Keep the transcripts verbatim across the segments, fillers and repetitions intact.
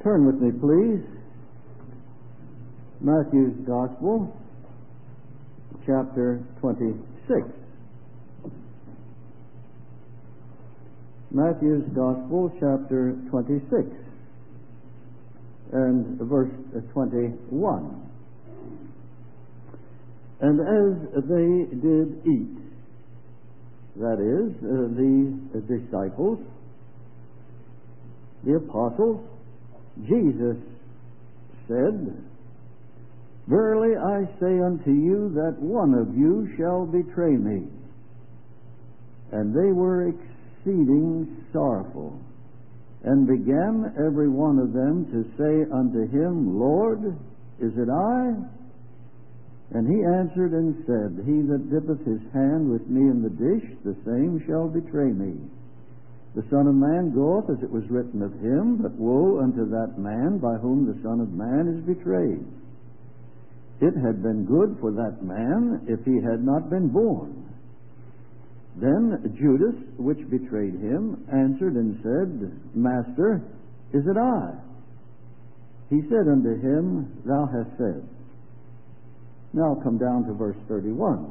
Turn with me, please. Matthew's Gospel, chapter twenty-six. Matthew's Gospel, chapter twenty-six, and verse twenty-one. And as they did eat, that is, uh, the disciples, the apostles, Jesus said, "Verily I say unto you that one of you shall betray me." And they were exceeding sorrowful, and began every one of them to say unto him, "Lord, is it I?" And he answered and said, "He that dippeth his hand with me in the dish, the same shall betray me. The Son of Man goeth as it was written of him, but woe unto that man by whom the Son of Man is betrayed. It had been good for that man if he had not been born." Then Judas, which betrayed him, answered and said, "Master, is it I?" He said unto him, "Thou hast said." Now come down to verse thirty-one.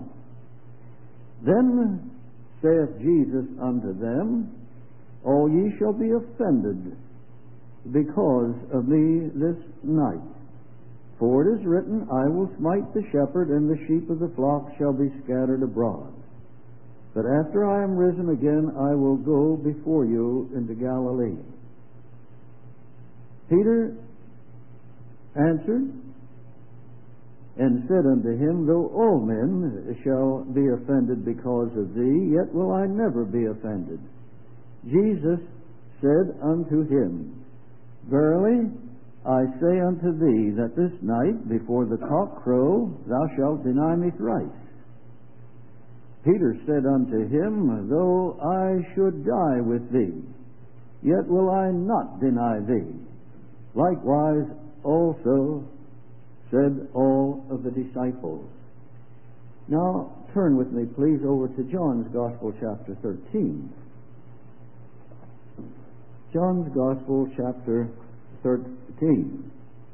Then saith Jesus unto them, "All ye shall be offended because of me this night. For it is written, I will smite the shepherd, and the sheep of the flock shall be scattered abroad. But after I am risen again, I will go before you into Galilee." Peter answered and said unto him, "Though all men shall be offended because of thee, yet will I never be offended." Jesus said unto him, "Verily I say unto thee, that this night before the cock crow, thou shalt deny me thrice." Peter said unto him, "Though I should die with thee, yet will I not deny thee." Likewise also said all of the disciples. Now turn with me, please, over to John's Gospel, chapter thirteen. John's Gospel, chapter thirteen.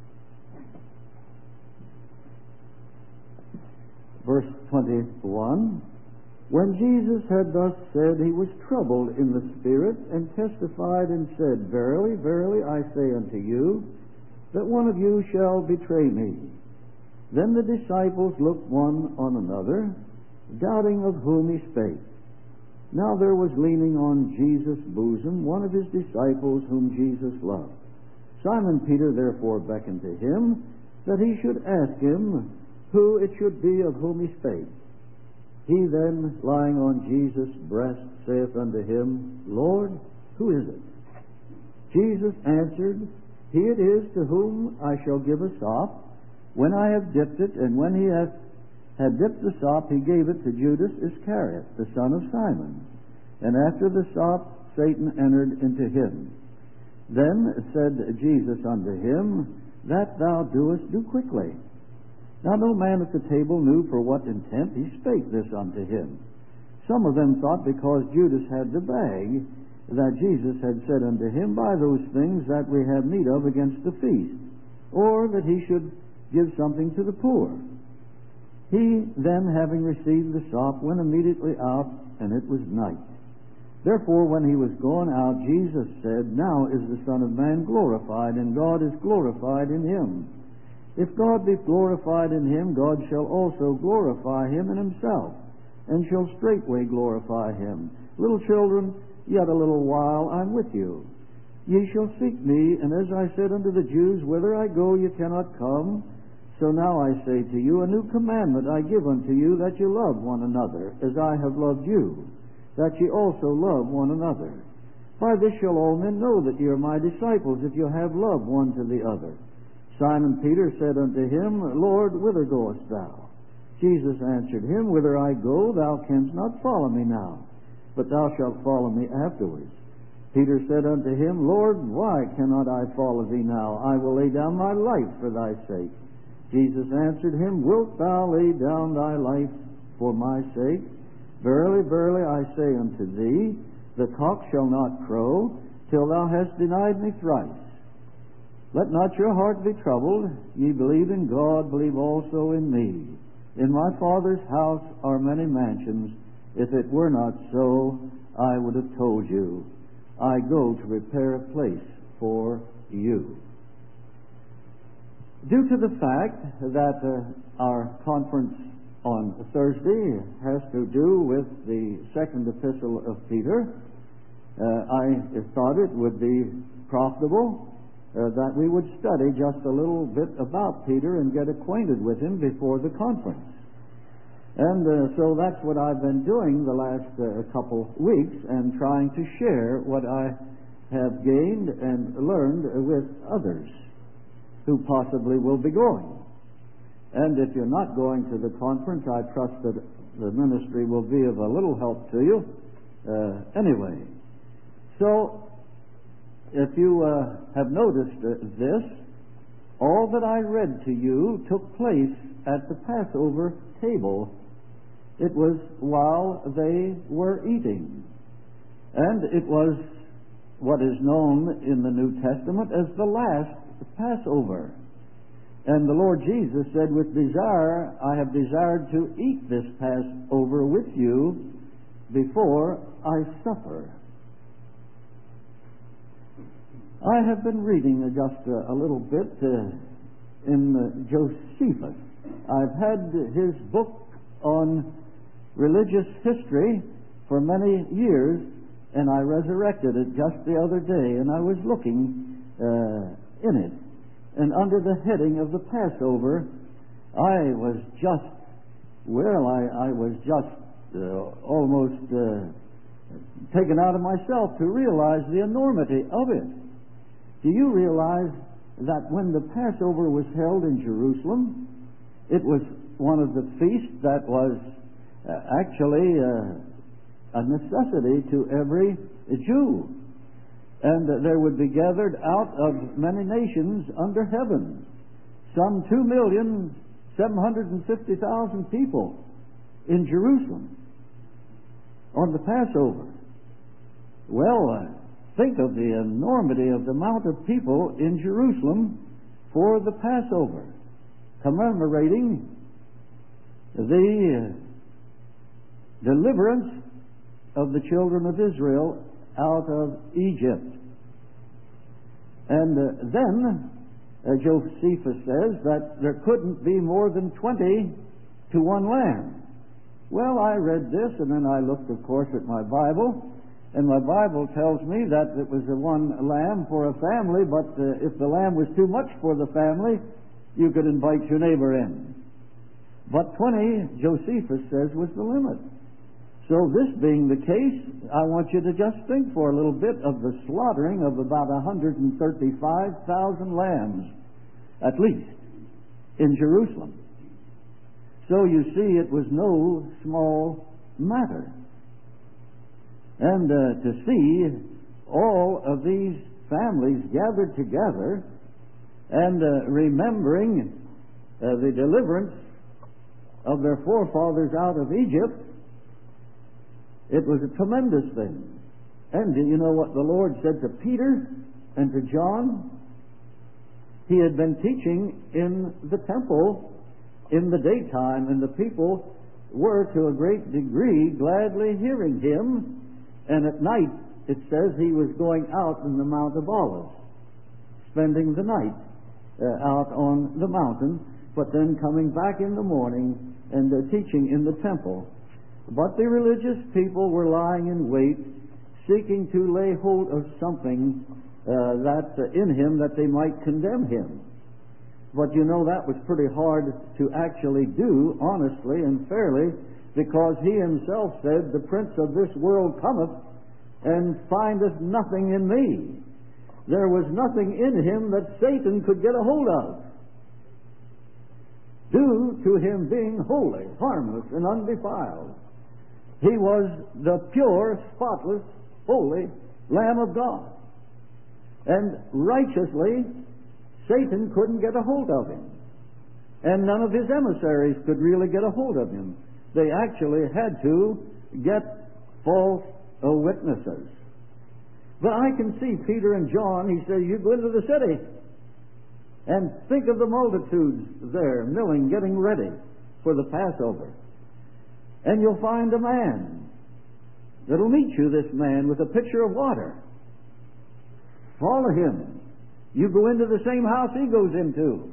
Verse twenty-one. When Jesus had thus said, he was troubled in the spirit, and testified and said, "Verily, verily, I say unto you, that one of you shall betray me." Then the disciples looked one on another, doubting of whom he spake. Now there was leaning on Jesus' bosom one of his disciples whom Jesus loved. Simon Peter therefore beckoned to him, that he should ask him who it should be of whom he spake. He then, lying on Jesus' breast, saith unto him, "Lord, who is it?" Jesus answered, "He it is to whom I shall give a sop, when I have dipped it." And when he hath had dipped the sop, he gave it to Judas Iscariot, the son of Simon. And after the sop, Satan entered into him. Then said Jesus unto him, "That thou doest, do quickly." Now no man at the table knew for what intent he spake this unto him. Some of them thought because Judas had the bag, that Jesus had said unto him, "Buy those things that we have need of against the feast," or that he should give something to the poor. He then, having received the sop, went immediately out, and it was night. Therefore, when he was gone out, Jesus said, "Now is the Son of Man glorified, and God is glorified in him. If God be glorified in him, God shall also glorify him in himself, and shall straightway glorify him. Little children, yet a little while I am with you. Ye shall seek me, and as I said unto the Jews, whither I go ye cannot come, so now I say to you, a new commandment I give unto you, that ye love one another, as I have loved you, that ye also love one another. By this shall all men know that ye are my disciples, if you have love one to the other." Simon Peter said unto him, "Lord, whither goest thou?" Jesus answered him, "Whither I go, thou canst not follow me now, but thou shalt follow me afterwards." Peter said unto him, "Lord, why cannot I follow thee now? I will lay down my life for thy sake." Jesus answered him, "Wilt thou lay down thy life for my sake? Verily, verily, I say unto thee, the cock shall not crow till thou hast denied me thrice." Let not your heart be troubled. Ye believe in God, believe also in me. In my Father's house are many mansions. If it were not so, I would have told you. I go to prepare a place for you. Due to the fact that uh, our conference on Thursday has to do with the second epistle of Peter, uh, I thought it would be profitable uh, that we would study just a little bit about Peter and get acquainted with him before the conference. And uh, so that's what I've been doing the last uh, couple weeks, and trying to share what I have gained and learned with others who possibly will be going. And if you're not going to the conference, I trust that the ministry will be of a little help to you uh, anyway. So, if you uh, have noticed uh, this, all that I read to you took place at the Passover table. It was while they were eating. And it was what is known in the New Testament as the last Passover. And the Lord Jesus said, with desire, I have desired to eat this Passover with you before I suffer. I have been reading just a, a little bit uh, in uh, Josephus. I've had his book on religious history for many years, and I resurrected it just the other day, and I was looking uh, in it. And under the heading of the Passover, I was just, well, I, I was just uh, almost uh, taken out of myself to realize the enormity of it. Do you realize that when the Passover was held in Jerusalem, it was one of the feasts that was uh, actually uh, a necessity to every Jew? And uh, there would be gathered out of many nations under heaven some two million seven hundred fifty thousand people in Jerusalem on the Passover. Well, uh, think of the enormity of the amount of people in Jerusalem for the Passover, commemorating the uh, deliverance of the children of Israel out of Egypt. And uh, then uh, Josephus says that there couldn't be more than twenty to one lamb. Well, I read this, and then I looked, of course, at my Bible, and my Bible tells me that it was a one lamb for a family, but uh, if the lamb was too much for the family, you could invite your neighbor in. But twenty, Josephus says, was the limit. So this being the case, I want you to just think for a little bit of the slaughtering of about one hundred thirty-five thousand lambs, at least, in Jerusalem. So you see, it was no small matter. And uh, to see all of these families gathered together and uh, remembering uh, the deliverance of their forefathers out of Egypt, it was a tremendous thing. And do you know what the Lord said to Peter and to John? He had been teaching in the temple in the daytime, and the people were to a great degree gladly hearing him. And at night, it says he was going out in the Mount of Olives, spending the night uh, out on the mountain, but then coming back in the morning and uh, teaching in the temple. But the religious people were lying in wait, seeking to lay hold of something uh, that uh, in him that they might condemn him. But you know, that was pretty hard to actually do honestly and fairly, because he himself said, "The prince of this world cometh and findeth nothing in me." There was nothing in him that Satan could get a hold of, due to him being holy, harmless, and undefiled. He was the pure, spotless, holy Lamb of God. And righteously, Satan couldn't get a hold of him. And none of his emissaries could really get a hold of him. They actually had to get false uh, witnesses. But I can see Peter and John, he said, "You go into the city, And think of the multitudes there milling, getting ready for the Passover. And you'll find a man that'll meet you, this man, with a pitcher of water. Follow him. You go into the same house he goes into.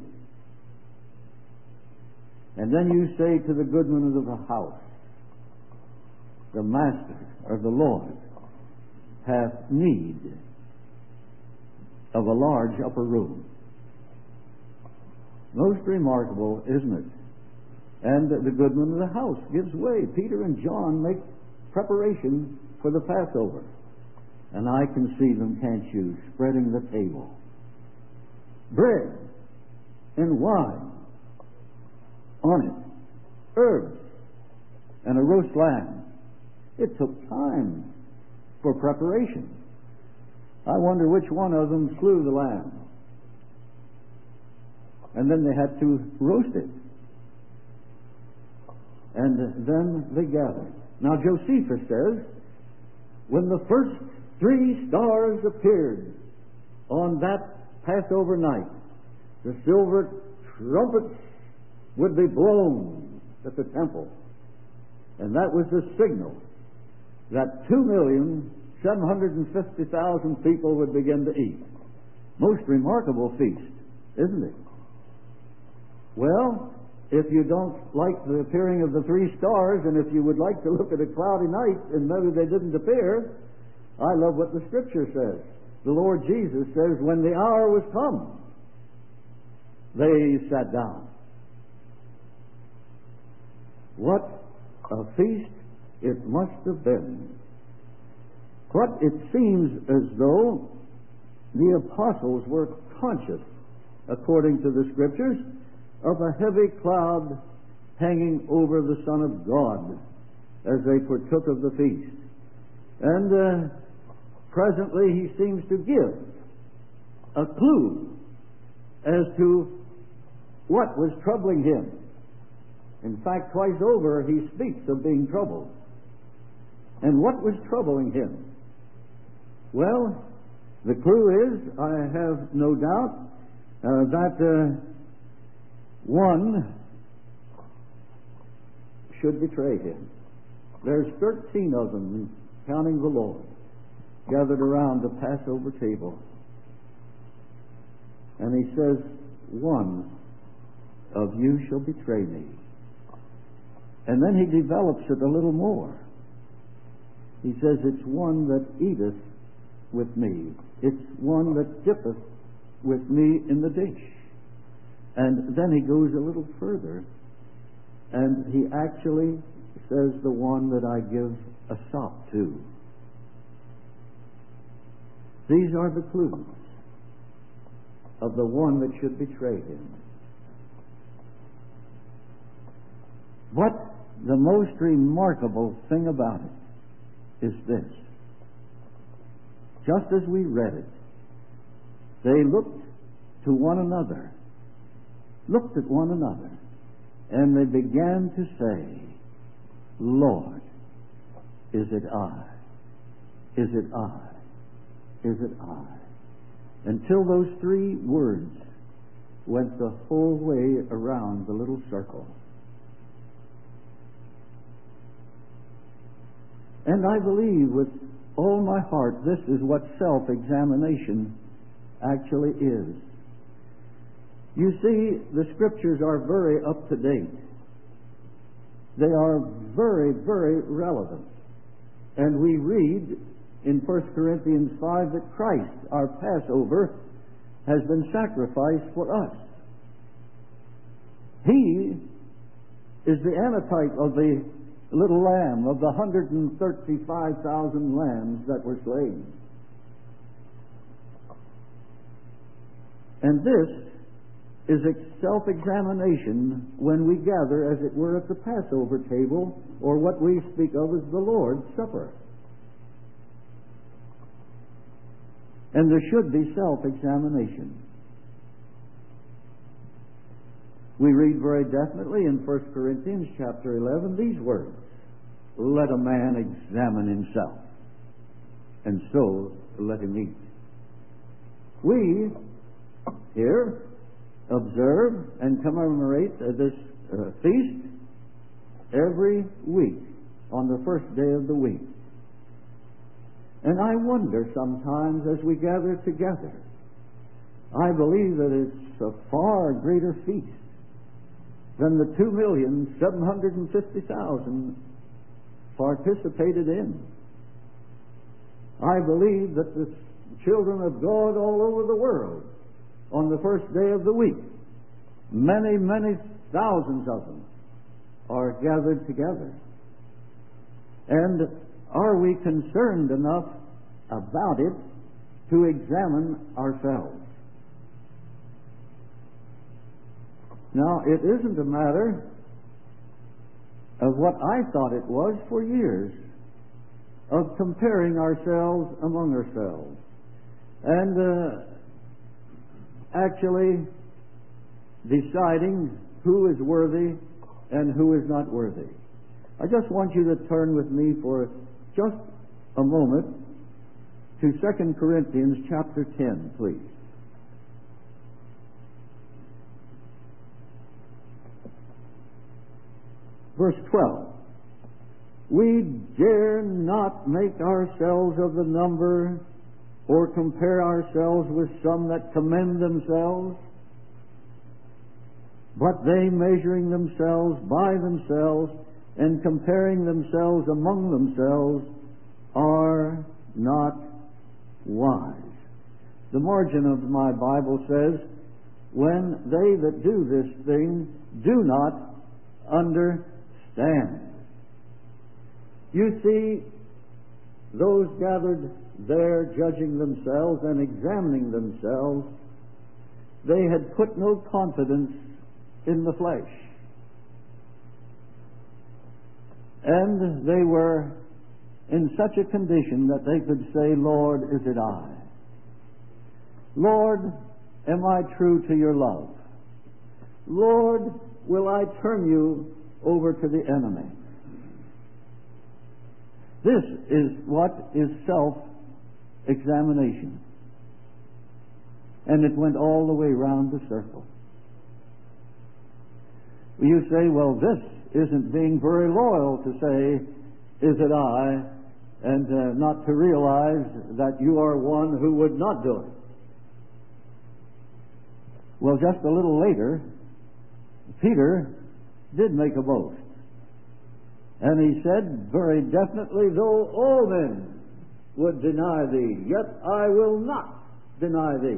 And then you say to the goodman of the house, the master or the Lord hath need of a large upper room. Most remarkable, isn't it? And the goodman of the house gives way. Peter and John make preparation for the Passover. And I can see them, can't you, spreading the table. Bread and wine on it, herbs, and a roast lamb. It took time for preparation. I wonder which one of them slew the lamb. And then they had to roast it. And then they gathered. Now Josephus says, when the first three stars appeared on that Passover night, the silver trumpets would be blown at the temple. And that was the signal that two million seven hundred fifty thousand people would begin to eat. Most remarkable feast, isn't it? Well, if you don't like the appearing of the three stars, and if you would like to look at a cloudy night and maybe they didn't appear, I love what the Scripture says. The Lord Jesus says, when the hour was come, they sat down. What a feast it must have been. But it seems as though the apostles were conscious, according to the Scriptures, of a heavy cloud hanging over the Son of God as they partook of the feast. And uh, presently he seems to give a clue as to what was troubling him. In fact, twice over he speaks of being troubled. And what was troubling him? Well, the clue is, I have no doubt, uh, that uh, one should betray him. There's thirteen of them, counting the Lord, gathered around the Passover table. And he says, one of you shall betray me. And then he develops it a little more. He says, it's one that eateth with me. It's one that dippeth with me in the dish. And then he goes a little further, and he actually says, the one that I give a sop to. These are the clues of the one that should betray him. But the most remarkable thing about it is this. Just as we read it, they looked to one another, looked at one another, and they began to say, Lord, is it I? Is it I? Is it I? Until those three words went the whole way around the little circle. And I believe with all my heart this is what self-examination actually is. You see, the Scriptures are very up to date. They are very, very relevant. And we read in First Corinthians five that Christ, our Passover, has been sacrificed for us. He is the antitype of the little lamb, of the one hundred thirty-five thousand lambs that were slain. And this is a self-examination when we gather, as it were, at the Passover table, or what we speak of as the Lord's Supper. And there should be self-examination. We read very definitely in First Corinthians chapter eleven these words, let a man examine himself, and so let him eat. We here observe and commemorate uh, this uh, feast every week on the first day of the week. And I wonder sometimes as we gather together, I believe that it's a far greater feast than the two million seven hundred fifty thousand participated in. I believe that the children of God all over the world on the first day of the week, many, many thousands of them are gathered together. And are we concerned enough about it to examine ourselves? Now, it isn't a matter of what I thought it was for years, of comparing ourselves among ourselves and uh, actually deciding who is worthy and who is not worthy. I just want you to turn with me for just a moment to Second Corinthians chapter ten, please. Verse twelve. We dare not make ourselves of the number or compare ourselves with some that commend themselves, but they, measuring themselves by themselves and comparing themselves among themselves, are not wise. The margin of my Bible says, when they that do this thing do not understand. You see, those gathered there judging themselves and examining themselves, they had put no confidence in the flesh. And they were in such a condition that they could say, Lord, is it I? Lord, am I true to your love? Lord, will I turn you over to the enemy? This is what is self-examination. And it went all the way round the circle. You say, well, this isn't being very loyal to say, is it I, and uh, not to realize that you are one who would not do it. Well, just a little later, Peter did make a boast. And he said very definitely, though all men would deny thee, yet I will not deny thee.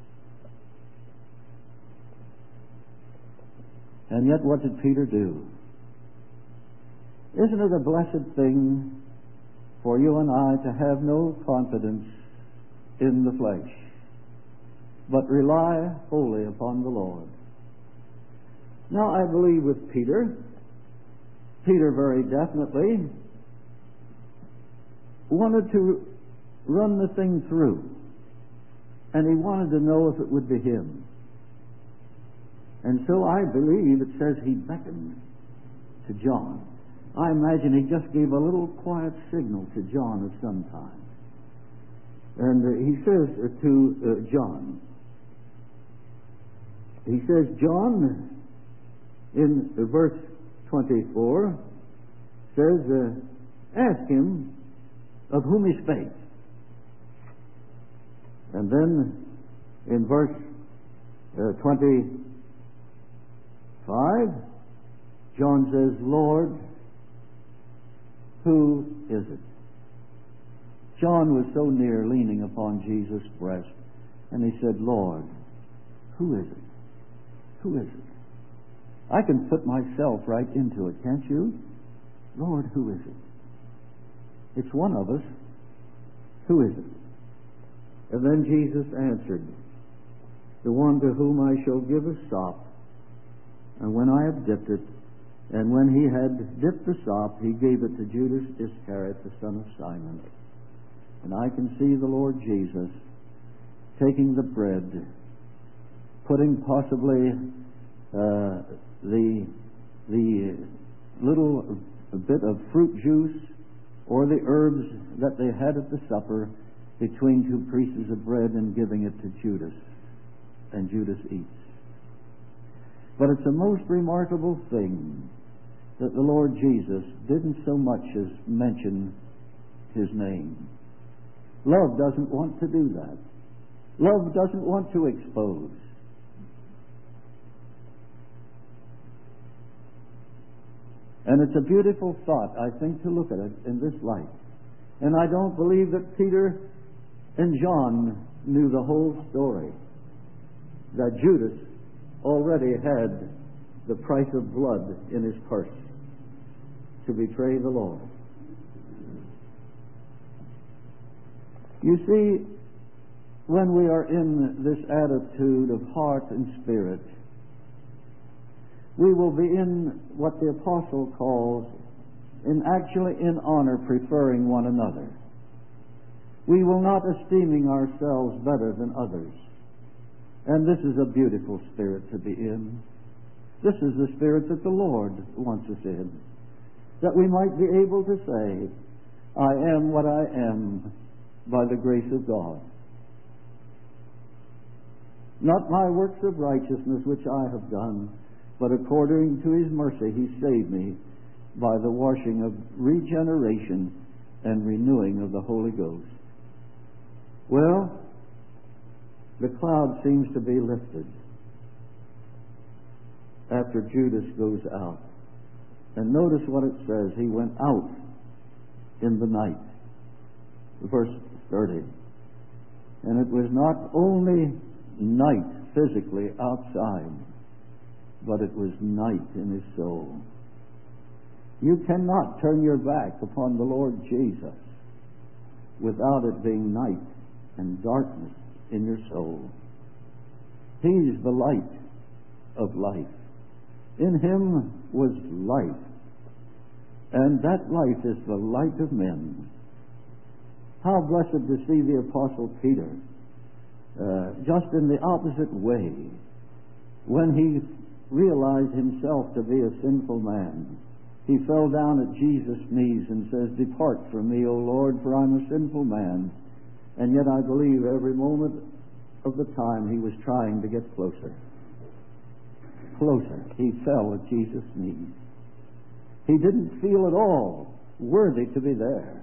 And yet what did Peter do? Isn't it a blessed thing for you and I to have no confidence in the flesh, but rely wholly upon the Lord? Now, I believe with Peter, Peter very definitely wanted to run the thing through, and he wanted to know if it would be him. And so I believe it says he beckoned to John. I imagine he just gave a little quiet signal to John at some time. And uh, he says uh, to uh, John, he says, John, in uh, verse twenty-four, says, uh, ask him of whom he spake. And then in verse uh, twenty-five, John says, Lord, who is it? John was so near leaning upon Jesus' breast, and he said, Lord, who is it? Who is it? I can put myself right into it, can't you? Lord, who is it? It's one of us. Who is it? And then Jesus answered, the one to whom I shall give a sop, and when I have dipped it, and when he had dipped the sop, he gave it to Judas Iscariot, the son of Simon. And I can see the Lord Jesus taking the bread, putting possibly uh, the the little bit of fruit juice or the herbs that they had at the supper between two pieces of bread and giving it to Judas. And Judas eats. But it's a most remarkable thing that the Lord Jesus didn't so much as mention his name. Love doesn't want to do that. Love doesn't want to expose. And it's a beautiful thought, I think, to look at it in this light. And I don't believe that Peter and John knew the whole story, that Judas already had the price of blood in his purse to betray the Lord. You see, when we are in this attitude of heart and spirit, we will be in what the apostle calls, in actually in honor, preferring one another. We will not esteeming ourselves better than others. And this is a beautiful spirit to be in. This is the spirit that the Lord wants us in, that we might be able to say, I am what I am by the grace of God. Not my works of righteousness which I have done, but according to his mercy he saved me by the washing of regeneration and renewing of the Holy Ghost. Well, the cloud seems to be lifted after Judas goes out. And notice what it says. He went out in the night. Verse thirty. And it was not only night physically outside, but it was night in his soul. You cannot turn your back upon the Lord Jesus without it being night and darkness in your soul. He's the light of life. In him was life, and that life is the light of men. How blessed to see the Apostle Peter uh, just in the opposite way. When he realized himself to be a sinful man, he fell down at Jesus' knees and says, Depart from me, O Lord, for I'm a sinful man. And yet I believe every moment of the time he was trying to get closer. Closer. He fell at Jesus' knees. He didn't feel at all worthy to be there.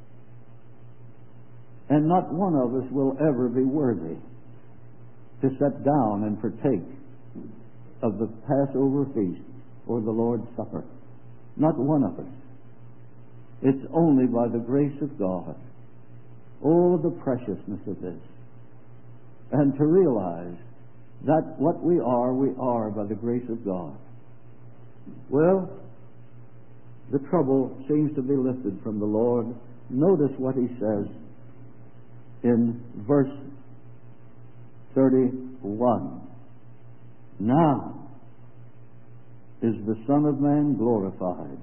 And not one of us will ever be worthy to sit down and partake of the Passover feast or the Lord's Supper. Not one of us. It's only by the grace of God. Oh, the preciousness of this. And to realize that what we are, we are by the grace of God. Well, the trouble seems to be lifted from the Lord. Notice what he says in verse thirty-one. Now is the Son of Man glorified,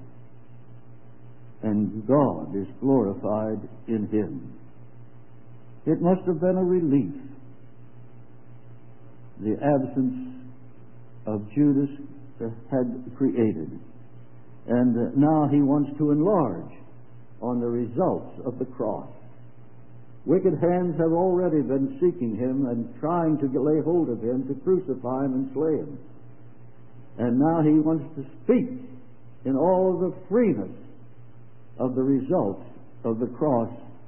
and God is glorified in him. It must have been a relief, the absence of Judas had created. And now he wants to enlarge on the results of the cross. Wicked hands have already been seeking him and trying to lay hold of him to crucify him and slay him. And now he wants to speak in all the freeness of the results of the cross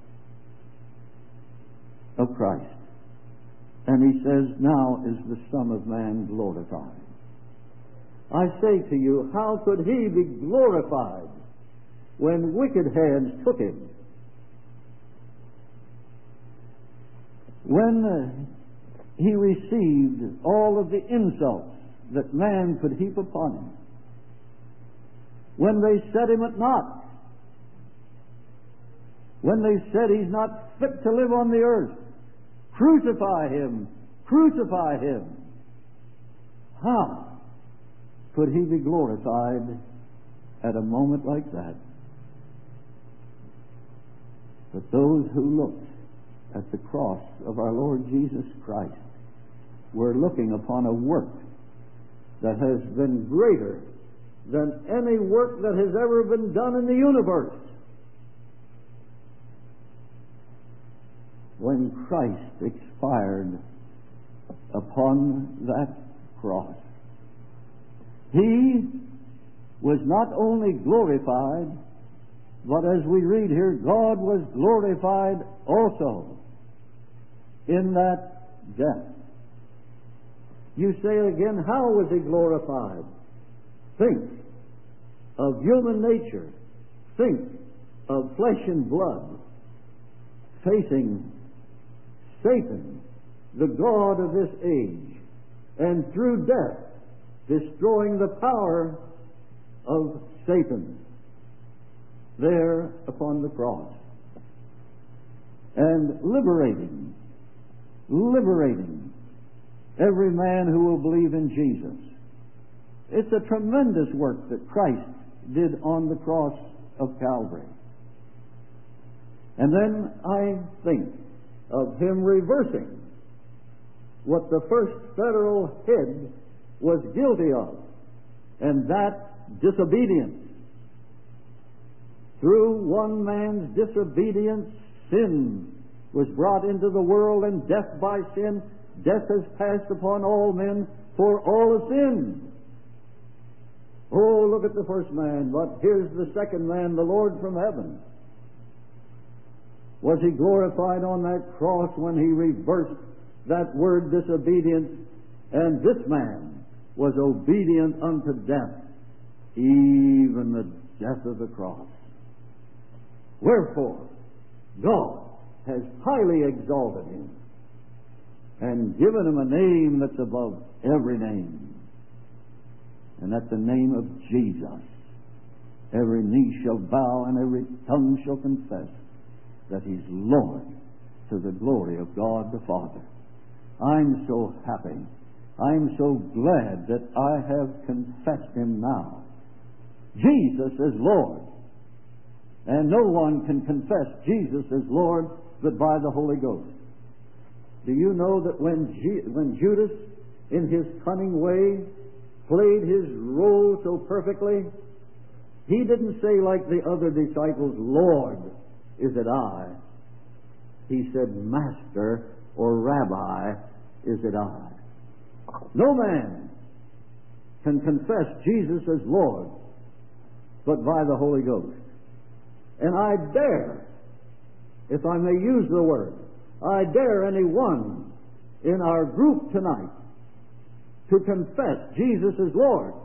of Christ. And he says, now is the Son of Man glorified. I say to you, how could he be glorified when wicked hands took him? When uh, he received all of the insults that man could heap upon him, when they set him at naught, when they said he's not fit to live on the earth, crucify him, crucify him, how could he be glorified at a moment like that? But those who looked at the cross of our Lord Jesus Christ were looking upon a work that has been greater than any work that has ever been done in the universe. When Christ expired upon that cross, He was not only glorified, but as we read here, God was glorified also in that death. You say again, how was He glorified? Think of human nature. Think of flesh and blood facing Satan, the god of this age, and through death destroying the power of Satan there upon the cross, and liberating, liberating every man who will believe in Jesus. It's a tremendous work that Christ did on the cross of Calvary. And then I think of Him reversing what the first federal head was guilty of, and that disobedience. Through one man's disobedience, sin was brought into the world, and death by sin. Death has passed upon all men, for all have sinned. Oh, look at the first man, but here's the second man, the Lord from heaven. Was He glorified on that cross when He reversed that word disobedience? And this man was obedient unto death, even the death of the cross. Wherefore, God has highly exalted Him and given Him a name that's above every name. And at the name of Jesus, every knee shall bow and every tongue shall confess that He's Lord, to the glory of God the Father. I'm so happy. I'm so glad that I have confessed Him now. Jesus is Lord. And no one can confess Jesus as Lord but by the Holy Ghost. Do you know that when, G- when Judas, in his cunning way, played his role so perfectly, he didn't say like the other disciples, Lord, is it I? He said, Master or Rabbi, is it I? No man can confess Jesus as Lord but by the Holy Ghost. And I dare, if I may use the word, I dare anyone in our group tonight to confess Jesus as Lord,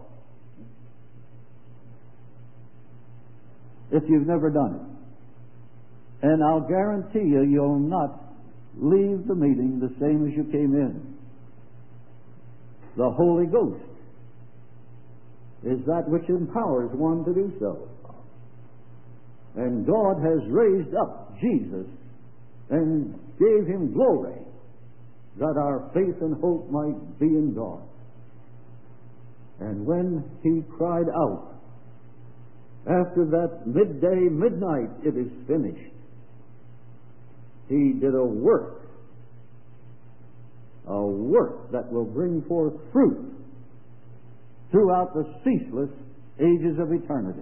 if you've never done it. And I'll guarantee you, you'll not leave the meeting the same as you came in. The Holy Ghost is that which empowers one to do so. And God has raised up Jesus and gave Him glory, that our faith and hope might be in God. And when He cried out, after that midday, midnight, it is finished, He did a work, a work that will bring forth fruit throughout the ceaseless ages of eternity.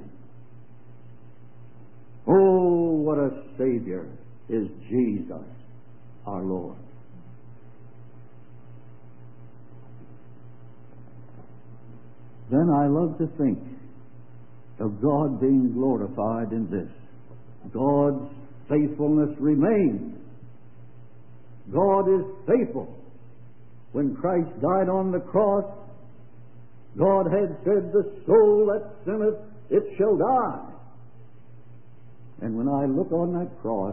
Oh, what a Savior is Jesus, our Lord. Then I love to think of God being glorified in this. God's faithfulness remains. God is faithful. When Christ died on the cross, God had said, the soul that sinneth, it shall die. And when I look on that cross,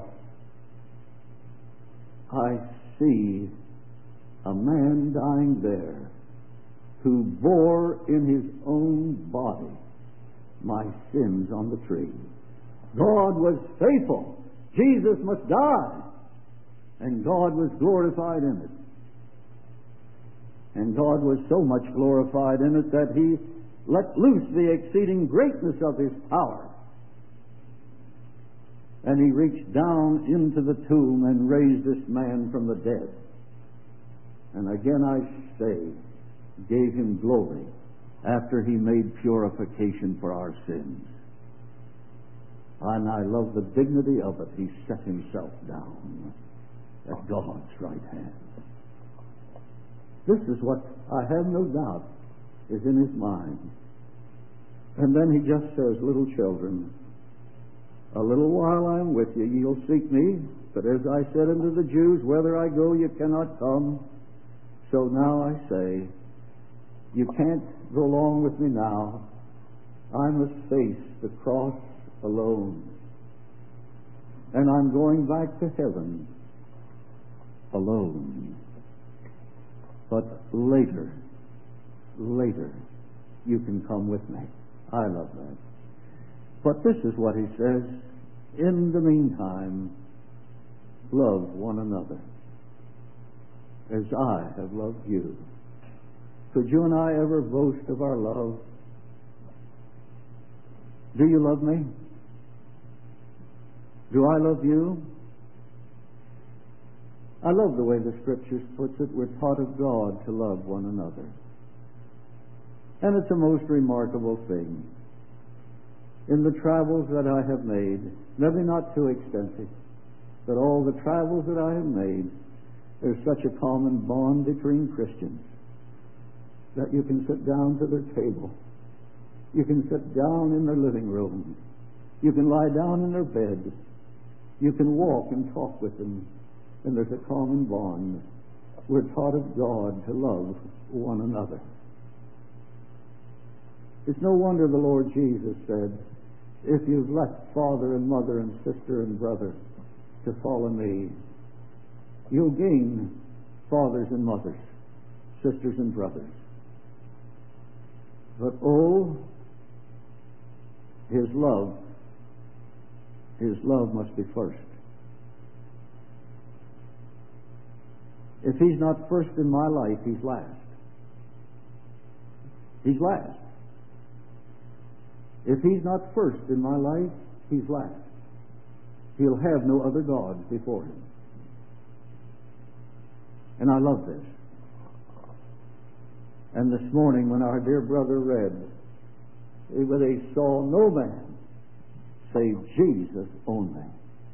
I see a man dying there who bore in his own body my sins on the tree. God was faithful. Jesus must die. And God was glorified in it. And God was so much glorified in it that He let loose the exceeding greatness of His power. And He reached down into the tomb and raised this man from the dead. And again I say, gave Him glory after He made purification for our sins. And I love the dignity of it. He set Himself down at God's right hand. This is what I have no doubt is in His mind. And then he just says, little children, a little while I am with you, you'll seek me, but as I said unto the Jews, whither I go you cannot come, so now I say, you can't go along with me now. I must face the cross alone. And I'm going back to heaven alone. But later, later, you can come with me. I love that. But this is what he says, in the meantime, love one another as I have loved you. Could you and I ever boast of our love? Do you love me? Do I love you? I love the way the Scriptures puts it. We're taught of God to love one another. And it's a most remarkable thing. In the travels that I have made, maybe not too extensive, but all the travels that I have made, there's such a common bond between Christians that you can sit down to their table. You can sit down in their living room. You can lie down in their bed. You can walk and talk with them. And there's a common bond. We're taught of God to love one another. It's no wonder the Lord Jesus said, if you've left father and mother and sister and brother to follow me, you'll gain fathers and mothers, sisters and brothers. But oh, his love, his love must be first. If he's not first in my life, he's last. He's last. If he's not first in my life, he's last. He'll have no other gods before him. And I love this. And this morning when our dear brother read, they saw no man save Jesus only.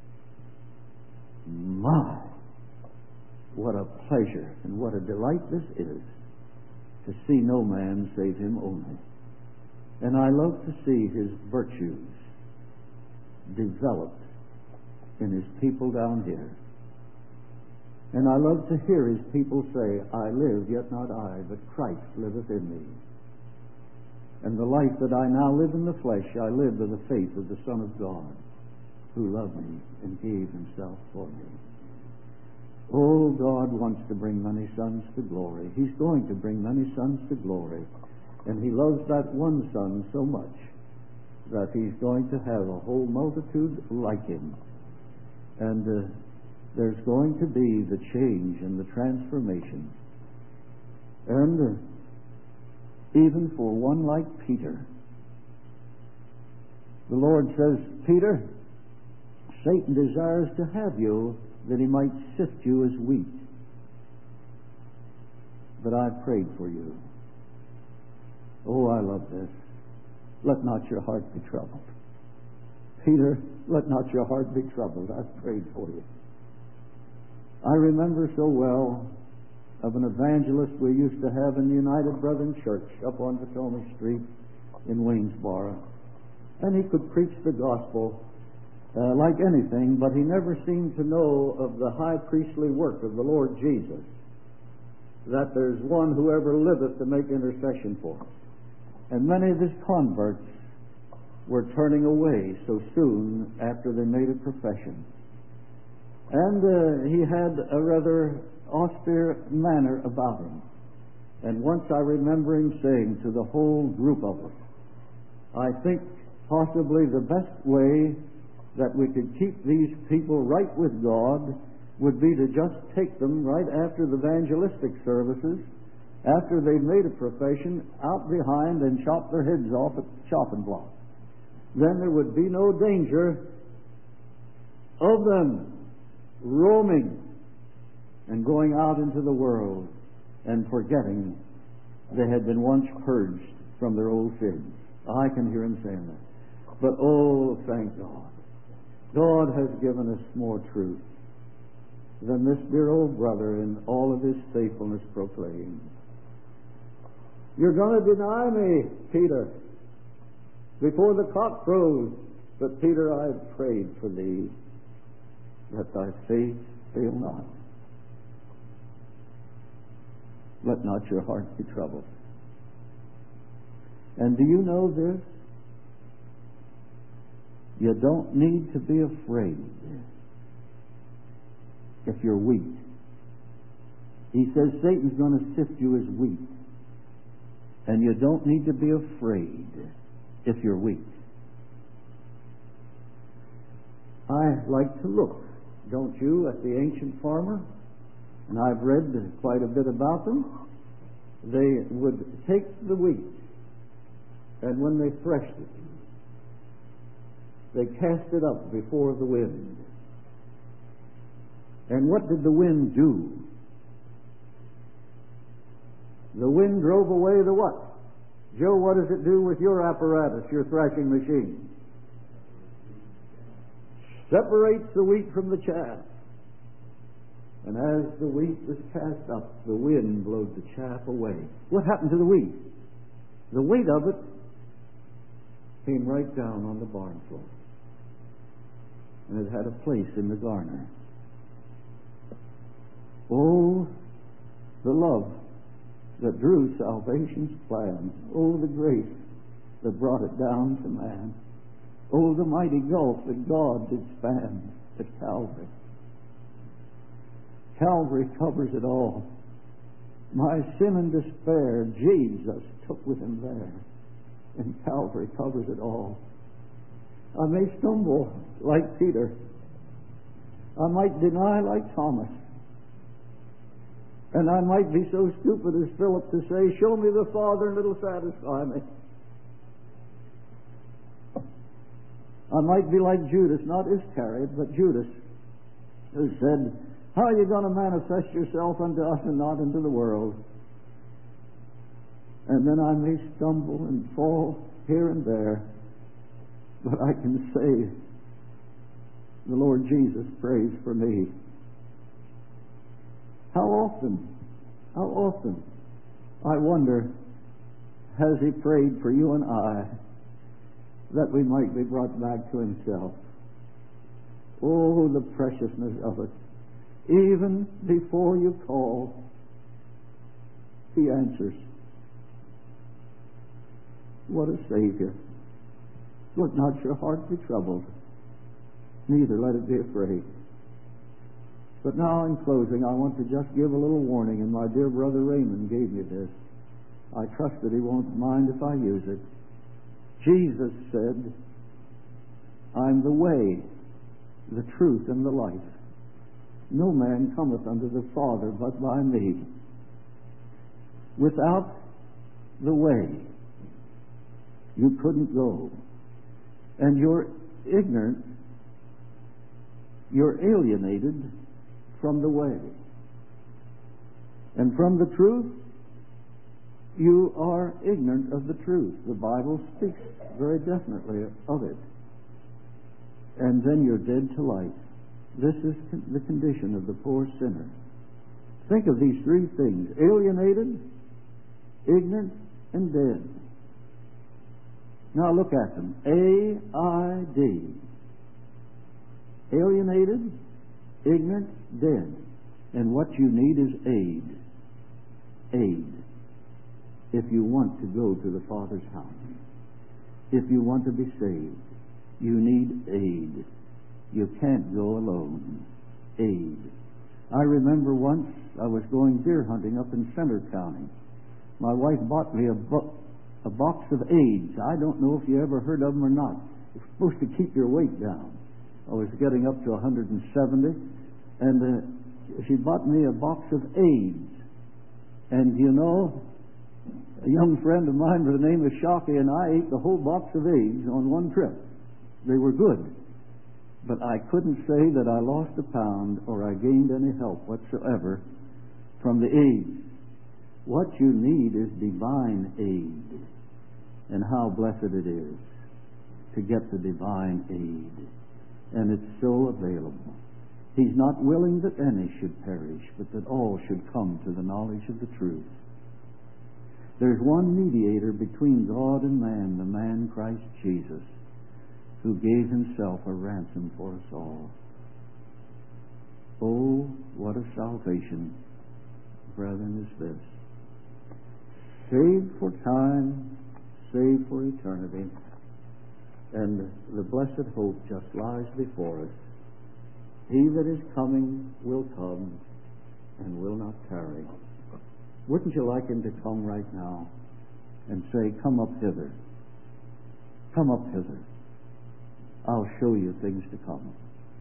My, what a pleasure and what a delight this is to see no man save him only. And I love to see his virtues developed in his people down here. And I love to hear his people say, I live, yet not I, but Christ liveth in me. And the life that I now live in the flesh, I live by the faith of the Son of God, who loved me and gave himself for me. Oh, God wants to bring many sons to glory. He's going to bring many sons to glory. And he loves that one son so much that he's going to have a whole multitude like him. And uh, there's going to be the change and the transformation. And uh, even for one like Peter, the Lord says, Peter, Satan desires to have you that he might sift you as wheat. But I prayed for you. Oh, I love this. Let not your heart be troubled. Peter, let not your heart be troubled. I've prayed for you. I remember so well of an evangelist we used to have in the United Brethren Church up on Potomac Street in Waynesboro. And he could preach the gospel uh, like anything, but he never seemed to know of the high priestly work of the Lord Jesus, that there's one who ever liveth to make intercession for us. And many of his converts were turning away so soon after they made a profession. And uh, he had a rather austere manner about him. And once I remember him saying to the whole group of us, I think possibly the best way that we could keep these people right with God would be to just take them right after the evangelistic services, after they've made a profession, out behind and chop their heads off at the chopping block. Then there would be no danger of them roaming and going out into the world and forgetting they had been once purged from their old sins. I can hear him saying that. But oh, thank God. God has given us more truth than this dear old brother in all of his faithfulness proclaimed. You're going to deny me, Peter. before the cock crows. But Peter, I have prayed for thee, that thy faith fail not. Let not your heart be troubled. And do you know this? You don't need to be afraid if you're weak. He says Satan's going to sift you as wheat. And you don't need to be afraid if you're weak. I like to look, don't you, at the ancient farmer? And I've read quite a bit about them. They would take the wheat, and when they threshed it, they cast it up before the wind. And what did the wind do? The wind drove away the what? Joe, what does it do with your apparatus, your threshing machine? Separates the wheat from the chaff. And as the wheat was cast up, the wind blowed the chaff away. What happened to the wheat? The weight of it came right down on the barn floor. And it had a place in the garner. Oh, the love that drew salvation's plan. Oh, the grace that brought it down to man. Oh, the mighty gulf that God did span at Calvary. Calvary covers it all. My sin and despair, Jesus took with him there. And Calvary covers it all. I may stumble like Peter. I might deny like Thomas. And I might be so stupid as Philip to say, show me the Father and it'll satisfy me. I might be like Judas, not Iscariot, but Judas, who said, how are you going to manifest yourself unto us and not into the world? And then I may stumble and fall here and there, but I can say, the Lord Jesus prays for me. How often, how often, I wonder, has he prayed for you and I that we might be brought back to himself? Oh, the preciousness of it. Even before you call, he answers. What a Savior. Let not your heart be troubled, neither let it be afraid. But now, in closing, I want to just give a little warning, and my dear brother Raymond gave me this. I trust that he won't mind if I use it. Jesus said, I'm the way, the truth, and the life. No man cometh unto the Father but by me. Without the way, you couldn't go. And you're ignorant, you're alienated from the way. And from the truth, you are ignorant of the truth. The Bible speaks very definitely of it. And then you're dead to life. This is the condition of the poor sinner. Think of these three things: alienated, ignorant, and dead. Now look at them. A I D. Alienated, ignorant, dead. And what you need is aid. Aid. If you want to go to the Father's house. If you want to be saved, you need aid. You can't go alone. Aid. I remember once I was going deer hunting up in Center County. My wife bought me a, bo- a box of aids. I don't know if you ever heard of them or not. It's supposed to keep your weight down. I was getting up to one hundred seventy, and uh, she bought me a box of aids. And you know, a young friend of mine by the name of Shockey and I ate the whole box of aids on one trip. They were good. But I couldn't say that I lost a pound or I gained any help whatsoever from the aids. What you need is divine aid. And how blessed it is to get the divine aid. And it's so available. He's not willing that any should perish, but that all should come to the knowledge of the truth. There's one mediator between God and man, the man Christ Jesus, who gave himself a ransom for us all. Oh, what a salvation, brethren, is this. Saved for time, saved for eternity, and the blessed hope just lies before us. He that is coming will come and will not tarry. Wouldn't you like him to come right now and say, come up hither, come up hither, I'll show you things to come.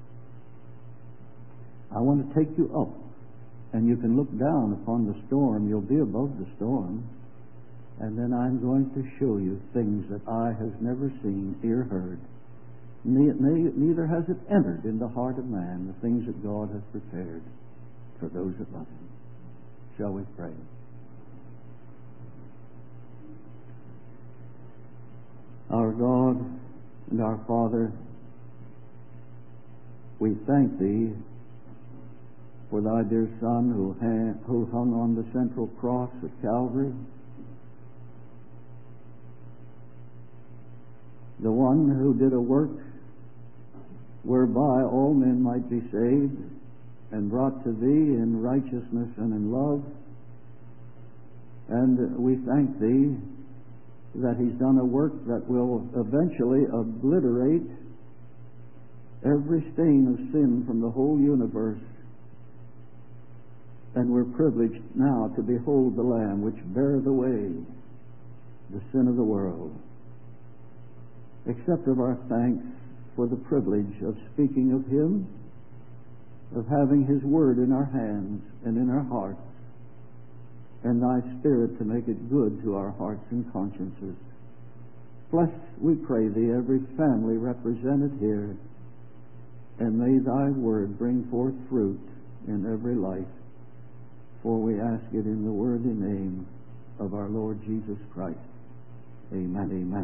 I want to take you up, and you can look down upon the storm. You'll be above the storm, and then I'm going to show you things that eye has never seen, ear heard. Neither has it entered in the heart of man, the things that God has prepared for those that love him. Shall we pray? Our God and our Father, we thank Thee for Thy dear Son who, ha- who hung on the central cross at Calvary, the one who did a work whereby all men might be saved and brought to Thee in righteousness and in love. And we thank Thee that He's done a work that will eventually obliterate every stain of sin from the whole universe. And we're privileged now to behold the Lamb which beareth away the sin of the world. Accept of our thanks for the privilege of speaking of Him, of having His Word in our hands and in our hearts, and Thy Spirit to make it good to our hearts and consciences. Bless, we pray Thee, every family represented here, and may Thy Word bring forth fruit in every life. For we ask it in the worthy name of our Lord Jesus Christ. Amen. Amen.